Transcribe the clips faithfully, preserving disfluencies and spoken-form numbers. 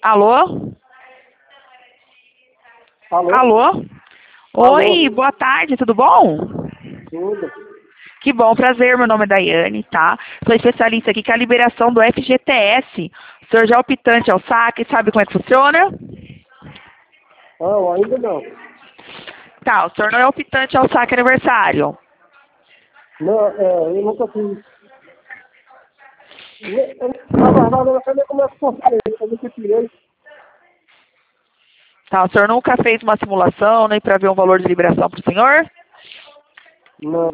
Alô? Alô? Alô? Oi, boa tarde, tudo bom? Tudo. Que bom, prazer, meu nome é Daiane, tá? Sou especialista aqui com a liberação do F G T S. O senhor já é optante ao saque, sabe como é que funciona? Não, ainda não. Tá, o senhor não é optante ao saque aniversário. Não, é, eu nunca fiz. Eu- eu- Na verdade, eu não sei nem como é que funciona isso, eu nunca tirei. Tá, o senhor nunca fez uma simulação, nem para ver um valor de liberação para o senhor? Não.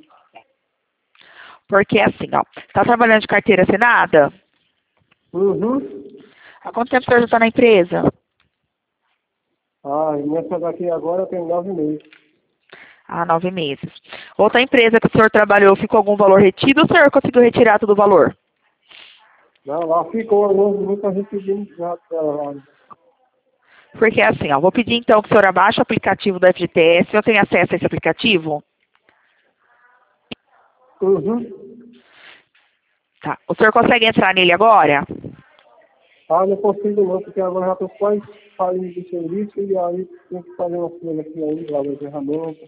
Porque assim, ó, tá trabalhando de carteira assinada? Uhum. Há quanto tempo o senhor já está na empresa? Ah, e nessa daqui agora tem nove meses. Há nove meses. Outra empresa que o senhor trabalhou, ficou algum valor retido ou o senhor conseguiu retirar todo o valor? Não, lá ficou, eu não- nunca recebi nada dela lá. Porque assim, ó, vou pedir então que o senhor abaixe o aplicativo do F G T S. O senhor tem acesso a esse aplicativo? Uhum. Tá. O senhor consegue entrar nele agora? Ah, não consigo não, porque agora já estou quase saindo do serviço e aí tem que fazer uma coisa aqui ainda, lá da ferramenta.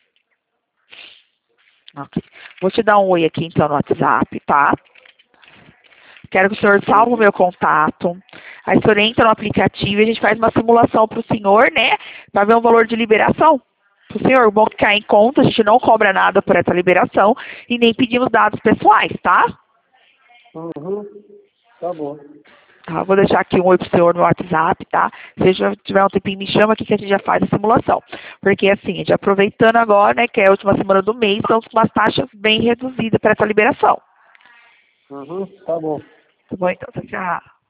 Ok. Vou te dar um oi aqui então no WhatsApp, tá? Quero que o senhor salve o Uhum. meu contato. Aí o senhor entra no aplicativo e a gente faz uma simulação para o senhor, né? Para ver o valor de liberação. Para o senhor, bom que cai em conta, a gente não cobra nada por essa liberação e nem pedimos dados pessoais, tá? Uhum. Tá bom. Tá, vou deixar aqui um oi pro senhor no WhatsApp, tá? Se já tiver um tempinho, me chama aqui que a gente já faz a simulação. Porque assim, a gente aproveitando agora, né, que é a última semana do mês, estamos com umas taxas bem reduzidas para essa liberação. Uhum. Tá bom. Tá bom, então, tchau.